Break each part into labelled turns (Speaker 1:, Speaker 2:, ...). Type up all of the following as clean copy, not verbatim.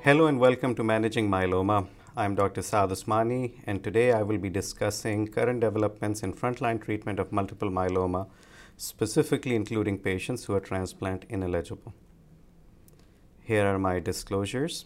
Speaker 1: Hello and welcome to Managing Myeloma. I'm Dr. Saad Usmani, and today I will be discussing current developments in frontline treatment of multiple myeloma, specifically including patients who are transplant ineligible. Here are my disclosures.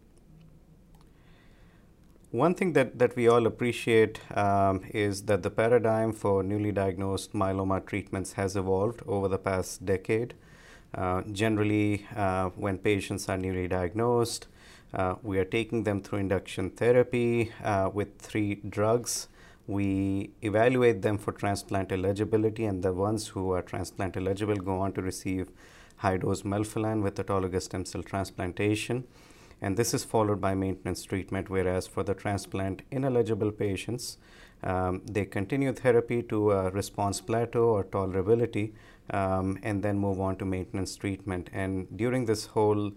Speaker 1: One thing that we all appreciate is that the paradigm for newly diagnosed myeloma treatments has evolved over the past decade. Generally, when patients are newly diagnosed, we are taking them through induction therapy with 3 drugs. We evaluate them for transplant eligibility, and the ones who are transplant eligible go on to receive high-dose melphalan with autologous stem cell transplantation. And this is followed by maintenance treatment, whereas for the transplant ineligible patients, they continue therapy to a response plateau or tolerability, and then move on to maintenance treatment. And during this whole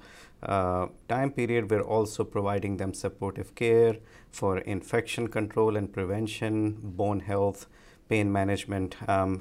Speaker 1: time period, we're also providing them supportive care for infection control and prevention, bone health, pain management,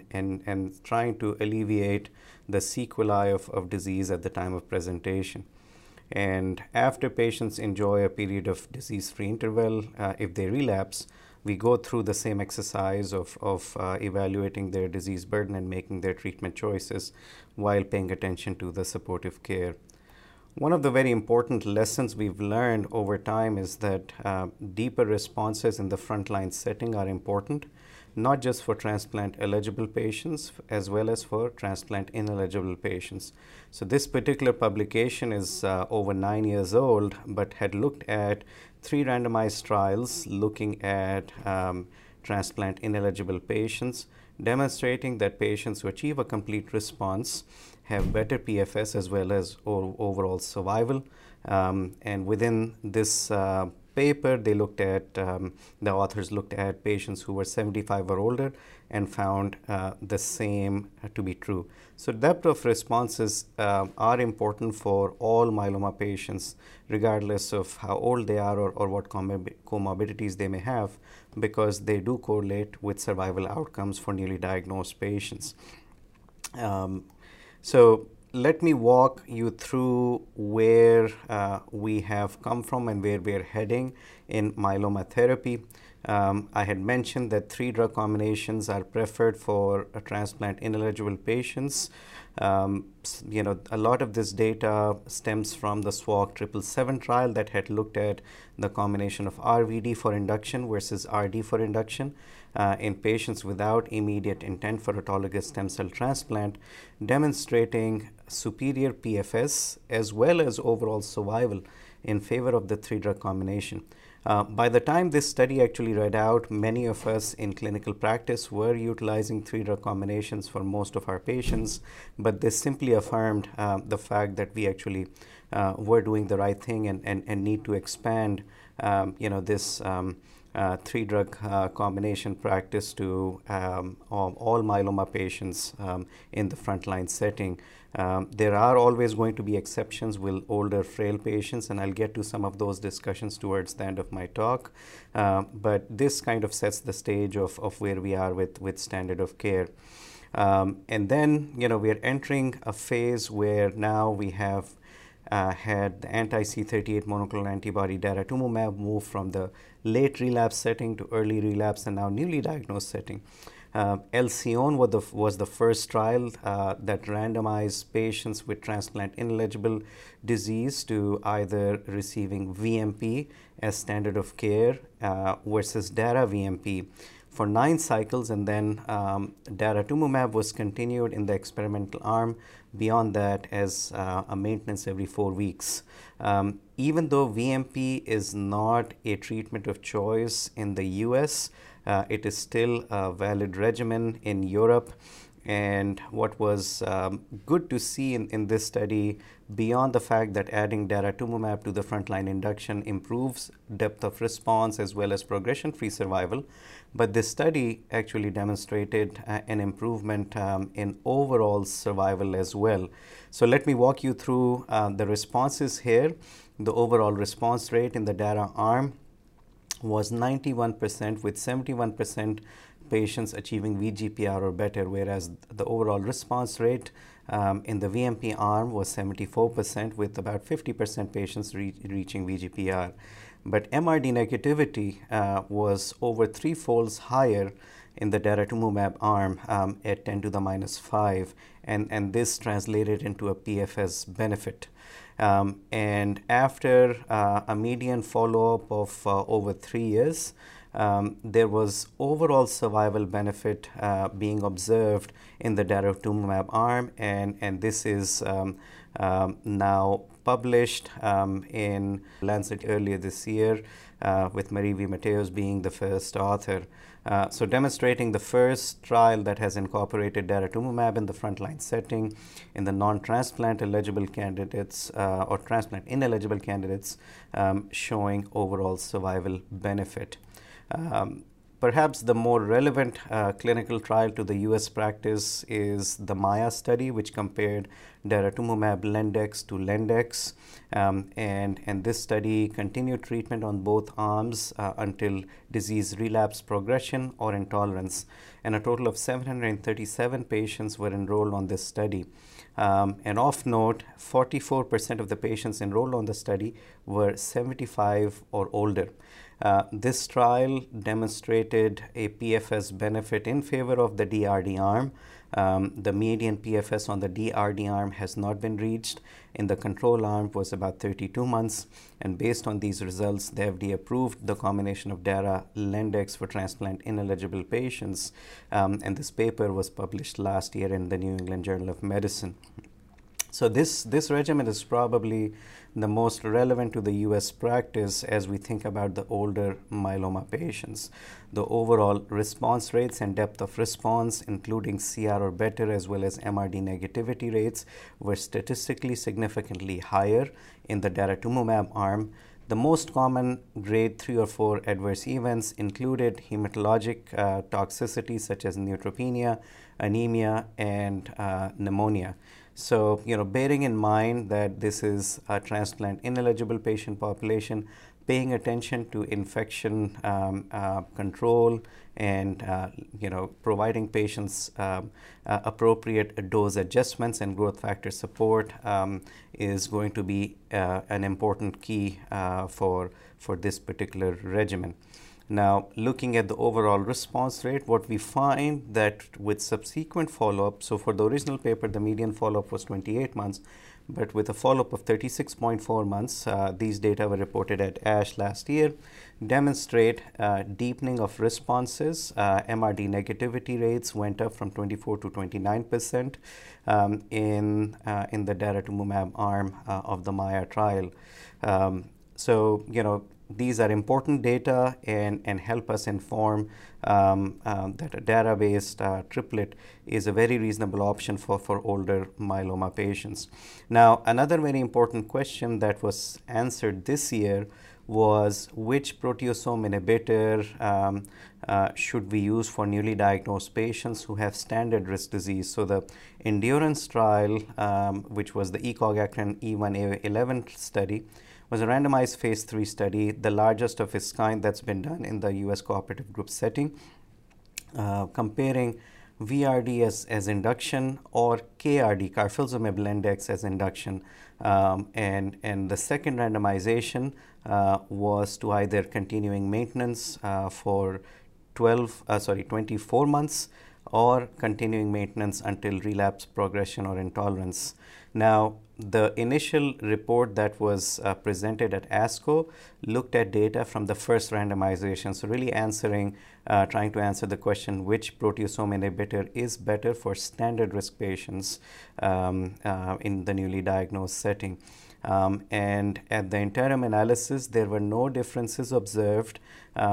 Speaker 1: and trying to alleviate the sequelae of disease at the time of presentation. And after patients enjoy a period of disease-free interval, if they relapse, we go through the same exercise of evaluating their disease burden and making their treatment choices while paying attention to the supportive care. One of the very important lessons we've learned over time is that deeper responses in the frontline setting are important, not just for transplant eligible patients as well as for transplant ineligible patients. So this particular publication is over 9 years old, but had looked at 3 randomized trials looking at transplant ineligible patients, demonstrating that patients who achieve a complete response have better PFS as well as overall survival. And within this paper, they looked at, the authors looked at patients who were 75 or older and found the same to be true. So depth of responses are important for all myeloma patients, regardless of how old they are or what comorbidities they may have, because they do correlate with survival outcomes for newly diagnosed patients. So let me walk you through where we have come from and where we're heading in myeloma therapy. I had mentioned that 3 drug combinations are preferred for transplant ineligible patients. A lot of this data stems from the SWOG 777 trial that had looked at the combination of RVD for induction versus RD for induction in patients without immediate intent for autologous stem cell transplant, demonstrating superior PFS as well as overall survival in favor of the 3 drug combination. By the time this study actually read out, many of us in clinical practice were utilizing 3 drug combinations for most of our patients, but this simply affirmed the fact that we actually were doing the right thing and need to expand this 3 drug combination practice to all myeloma patients in the frontline setting. There are always going to be exceptions with older, frail patients, and I'll get to some of those discussions towards the end of my talk. But this kind of sets the stage of where we are with standard of care. And then, we are entering a phase where now we have had the anti-CD38 monoclonal antibody daratumumab move from the late relapse setting to early relapse and now newly diagnosed setting. ELSION was the first trial that randomized patients with transplant ineligible disease to either receiving VMP as standard of care versus Dara-VMP for 9 cycles, and then daratumumab was continued in the experimental arm beyond that as a maintenance every 4 weeks. Even though VMP is not a treatment of choice in the US, it is still a valid regimen in Europe. And what was good to see in this study, beyond the fact that adding daratumumab to the frontline induction improves depth of response as well as progression-free survival, but this study actually demonstrated an improvement in overall survival as well. So let me walk you through the responses here. The overall response rate in the Dara arm was 91%, with 71% patients achieving VGPR or better, whereas the overall response rate in the VMP arm was 74%, with about 50% patients reaching VGPR. But MRD negativity was over three-folds higher in the daratumumab arm at 10 to the minus 5, and this translated into a PFS benefit. And after a median follow-up of over 3 years, there was overall survival benefit being observed in the daratumumab arm, and this is now published in Lancet earlier this year, with Marie V. Mateos being the first author. So demonstrating the first trial that has incorporated daratumumab in the frontline setting in the non-transplant eligible candidates or transplant ineligible candidates, showing overall survival benefit. Perhaps the more relevant clinical trial to the US practice is the MAIA study, which compared daratumumab Lendex to Lendex. And this study continued treatment on both arms until disease relapse, progression, or intolerance. And a total of 737 patients were enrolled on this study. And of note, 44% of the patients enrolled on the study were 75 or older. This trial demonstrated a PFS benefit in favor of the DRD arm. The median PFS on the DRD arm has not been reached. In the control arm was about 32 months. And based on these results, the FDA approved the combination of Dara Lendex for transplant ineligible patients. And this paper was published last year in the New England Journal of Medicine. So this regimen is probably the most relevant to the US practice as we think about the older myeloma patients. The overall response rates and depth of response, including CR or better as well as MRD negativity rates, were statistically significantly higher in the daratumumab arm. The most common grade 3 or 4 adverse events included hematologic toxicity such as neutropenia, anemia, and pneumonia. So, bearing in mind that this is a transplant ineligible patient population, paying attention to infection control and, providing patients appropriate dose adjustments and growth factor support is going to be an important key for this particular regimen. Now, looking at the overall response rate, what we find that with subsequent follow-up, so for the original paper, the median follow-up was 28 months, but with a follow-up of 36.4 months, these data were reported at ASH last year, demonstrate deepening of responses. MRD negativity rates went up from 24 to 29% in the daratumumab arm of the MAIA trial. So, these are important data and help us inform that a Dara-based triplet is a very reasonable option for older myeloma patients. Now, another very important question that was answered this year was which proteasome inhibitor should we use for newly diagnosed patients who have standard risk disease. So the Endurance trial, which was the ECOG-ACRIN E1A11 study, was a randomized phase 3 study, the largest of its kind that's been done in the US cooperative group setting, comparing VRD as induction or KRD, carfilzomib Lendex, as induction. And the second randomization was to either continuing maintenance for 24 months or continuing maintenance until relapse, progression, or intolerance. Now, the initial report that was presented at ASCO looked at data from the first randomization, so really trying to answer the question which proteasome inhibitor is better for standard risk patients in the newly diagnosed setting. And at the interim analysis, there were no differences observed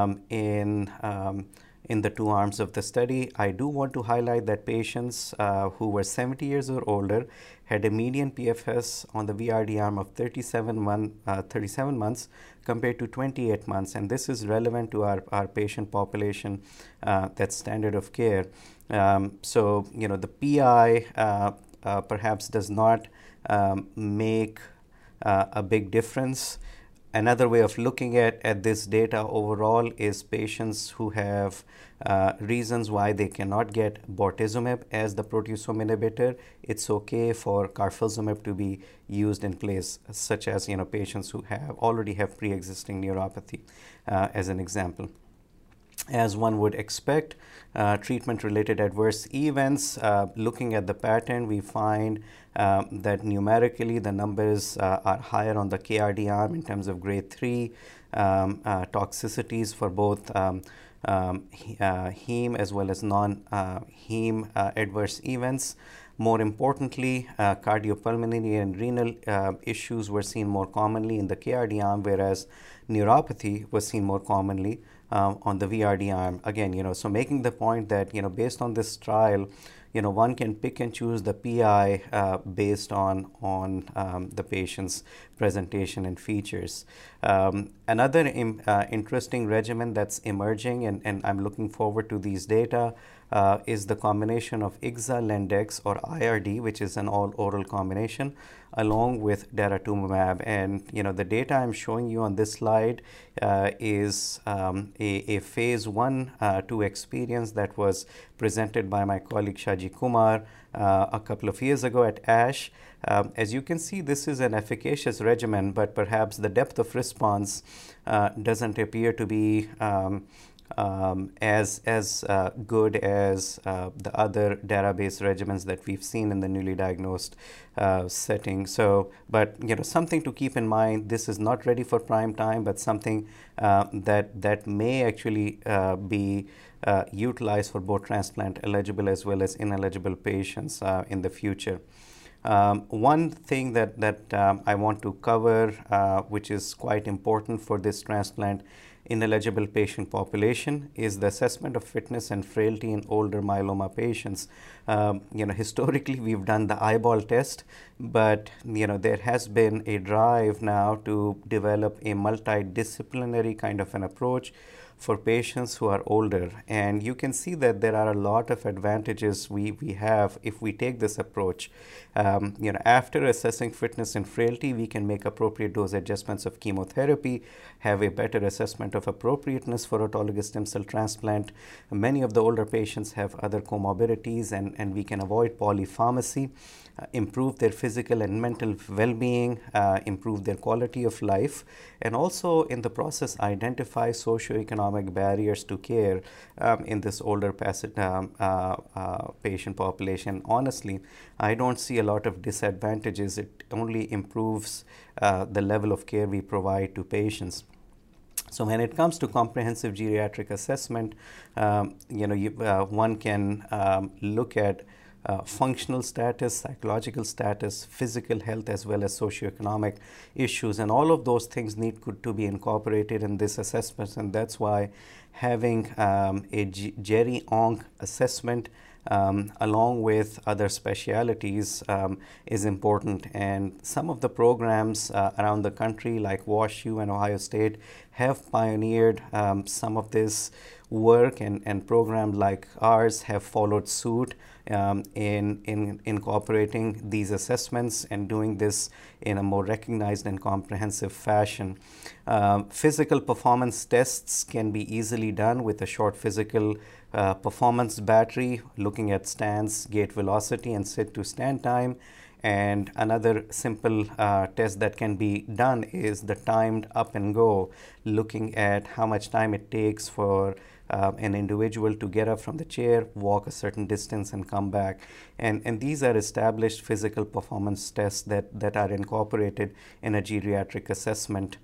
Speaker 1: in the two arms of the study. I do want to highlight that patients who were 70 years or older had a median PFS on the VRD arm of 37 months compared to 28 months. And this is relevant to our patient population that's standard of care. So, the PI perhaps does not make a big difference. Another way of looking at this data overall is patients who have reasons why they cannot get bortezomib as the proteasome inhibitor. It's okay for carfilzomib to be used in place, such as patients who already have pre-existing neuropathy, as an example. As one would expect, treatment-related adverse events, looking at the pattern, we find that numerically the numbers are higher on the KRD arm in terms of grade 3 toxicities for both heme as well as non-heme adverse events. More importantly, cardiopulmonary and renal issues were seen more commonly in the KRD arm, whereas neuropathy was seen more commonly on the VRD arm. Again, so making the point that, based on this trial, one can pick and choose the PI based on the patient's presentation and features. Another interesting regimen that's emerging, and I'm looking forward to these data, is the combination of IGZA, Lendex, or IRD, which is an all-oral combination, along with daratumumab. And the data I'm showing you on this slide is a phase 1-2 experience that was presented by my colleague Shaji Kumar a couple of years ago at ASH. As you can see, this is an efficacious regimen, but perhaps the depth of response doesn't appear to be as good as the other database regimens that we've seen in the newly diagnosed setting. So, but something to keep in mind. This is not ready for prime time, but something that may actually be utilized for both transplant eligible as well as ineligible patients in the future. One thing that I want to cover, which is quite important for this transplant ineligible patient population, is the assessment of fitness and frailty in older myeloma patients. Historically, we've done the eyeball test, but there has been a drive now to develop a multidisciplinary kind of an approach for patients who are older. And you can see that there are a lot of advantages we have if we take this approach. After assessing fitness and frailty, we can make appropriate dose adjustments of chemotherapy, have a better assessment of appropriateness for autologous stem cell transplant. Many of the older patients have other comorbidities, and we can avoid polypharmacy, improve their physical and mental well-being, improve their quality of life, and also in the process identify socioeconomic barriers to care in this older patient population. Honestly, I don't see a lot of disadvantages. It only improves the level of care we provide to patients. So when it comes to comprehensive geriatric assessment, one can look at functional status, psychological status, physical health, as well as socioeconomic issues. And all of those things need to be incorporated in this assessment. And that's why having a GERI-ONC assessment along with other specialities is important. And some of the programs around the country, like WashU and Ohio State, have pioneered some of this work, and programs like ours have followed suit in incorporating these assessments and doing this in a more recognized and comprehensive fashion. Physical performance tests can be easily done with a short physical performance battery, looking at stance, gait velocity, and sit to stand time. And another simple test that can be done is the timed up and go, looking at how much time it takes for an individual to get up from the chair, walk a certain distance, and come back. And these are established physical performance tests that are incorporated in a geriatric assessment.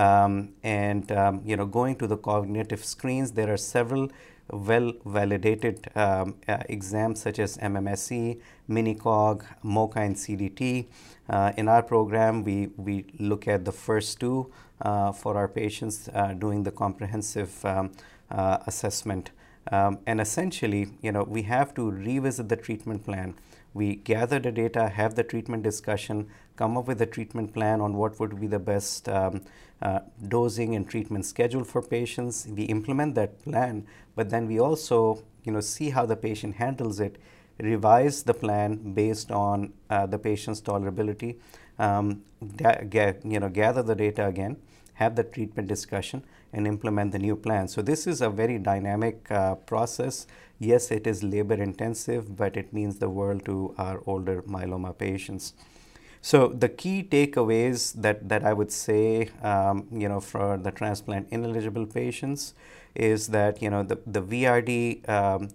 Speaker 1: Going to the cognitive screens, there are several well-validated exams such as MMSE, MiniCog, MoCA, and CDT. In our program, we look at the first two for our patients doing the comprehensive assessment. And essentially, we have to revisit the treatment plan. We gather the data, have the treatment discussion, come up with a treatment plan on what would be the best dosing and treatment schedule for patients. We implement that plan, but then we also, see how the patient handles it, revise the plan based on the patient's tolerability, gather the data again, have the treatment discussion, and implement the new plan. So this is a very dynamic process. Yes, it is labor intensive, but it means the world to our older myeloma patients. So the key takeaways that I would say, for the transplant ineligible patients is that, the VRD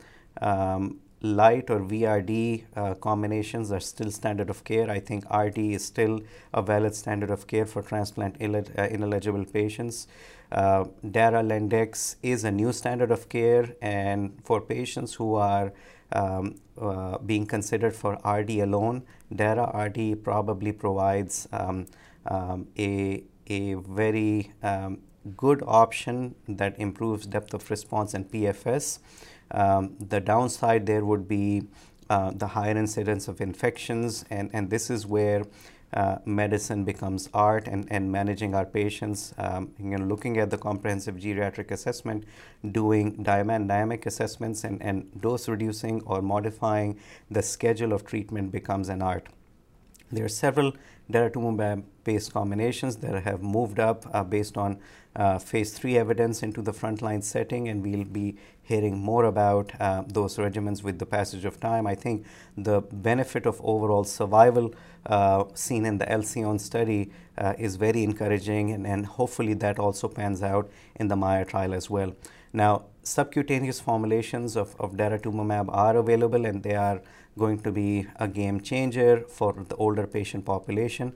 Speaker 1: light or VRD combinations are still standard of care. I think RD is still a valid standard of care for transplant ineligible patients. Dara-Lendex is a new standard of care, and for patients who are being considered for RD alone, Dara-RD probably provides a very good option that improves depth of response and PFS. The downside there would be the higher incidence of infections, and this is where medicine becomes art, and managing our patients, looking at the comprehensive geriatric assessment, doing dynamic assessments, and dose reducing or modifying the schedule of treatment becomes an art. There are several daratumumab-based combinations that have moved up based on phase 3 evidence into the frontline setting, and we'll be hearing more about those regimens with the passage of time. I think the benefit of overall survival seen in the Alcyone study is very encouraging, and hopefully that also pans out in the Maya trial as well. Now, subcutaneous formulations of daratumumab are available, and they are going to be a game changer for the older patient population.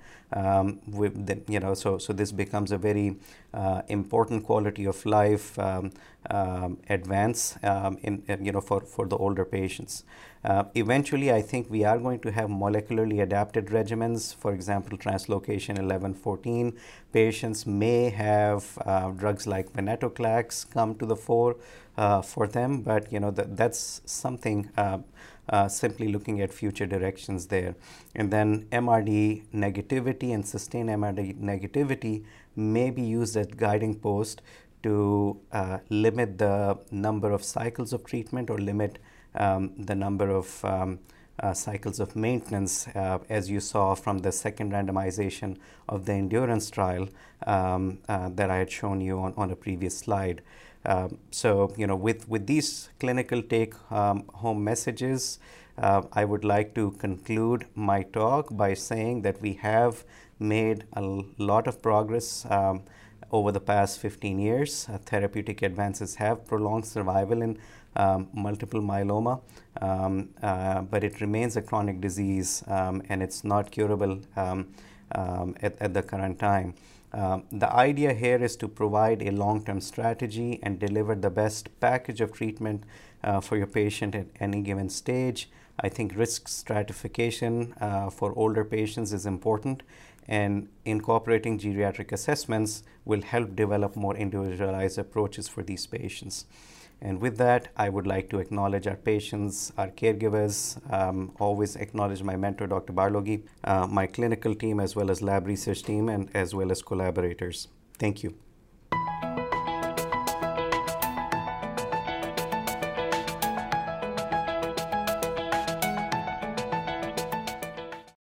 Speaker 1: So this becomes a very important quality of life advance for the older patients. Eventually, I think we are going to have molecularly adapted regimens. For example, translocation 11-14 patients may have drugs like venetoclax come to the fore for them, but that's something simply looking at future directions there. And then MRD negativity and sustained MRD negativity may be used as guiding post to limit the number of cycles of treatment or limit the number of cycles of maintenance, as you saw from the second randomization of the endurance trial that I had shown you on a previous slide. With these clinical take-home messages, I would like to conclude my talk by saying that we have made a lot of progress over the past 15 years. Therapeutic advances have prolonged survival in multiple myeloma, but it remains a chronic disease, and it's not curable at the current time. The idea here is to provide a long-term strategy and deliver the best package of treatment for your patient at any given stage. I think risk stratification for older patients is important, and incorporating geriatric assessments will help develop more individualized approaches for these patients. And with that, I would like to acknowledge our patients, our caregivers, always acknowledge my mentor, Dr. Barlogi, my clinical team, as well as lab research team, and as well as collaborators. Thank you.